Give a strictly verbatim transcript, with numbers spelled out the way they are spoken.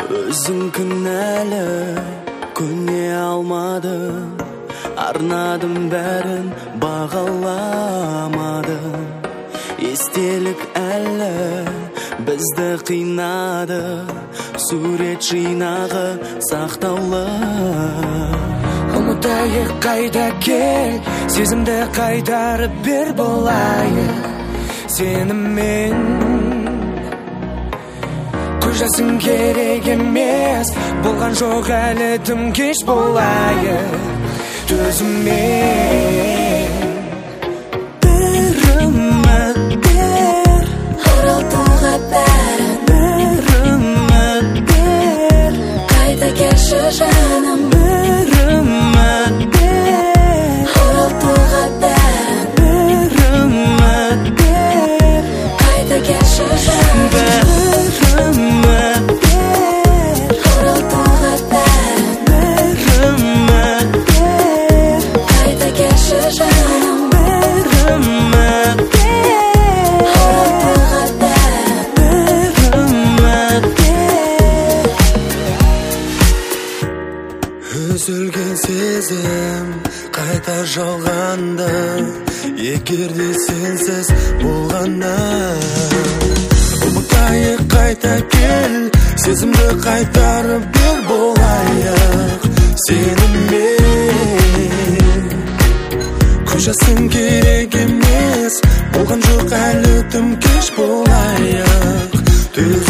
Өзің кінәлі, көне алмадым, арнадым бәрін, бағаламадым. Естелік әлі бізді қинады, сурет жинағы сақтаулы. Ұмытайық қайда кел, сезімді қайтарып бер болайық сенімен. Көз жасың керек емес, болған жоқ әлі тым кеш болайық төзіммен. Bir үміт бер, Оралтуға бәрін, bir үміт бер, қайта келші жаным. bir үміт бер, Оралтуға бәрін, bir үміт бер, қайта келші жаным. bir үміт бер, Оралтуға бәрін, bir үміт бер, қайта келші жаным. bir үміт бер, Оралтуға бәрін, bir үміт бер. Үзілген сезім қайта жалғанды, егерде сенсіз болғанда. Ұмытайық қайта кел, сезімді қайтарып бер болайық сенімен. Көз жасың керек емес, болған жоқ әлі тым кеш болайық төзіммен.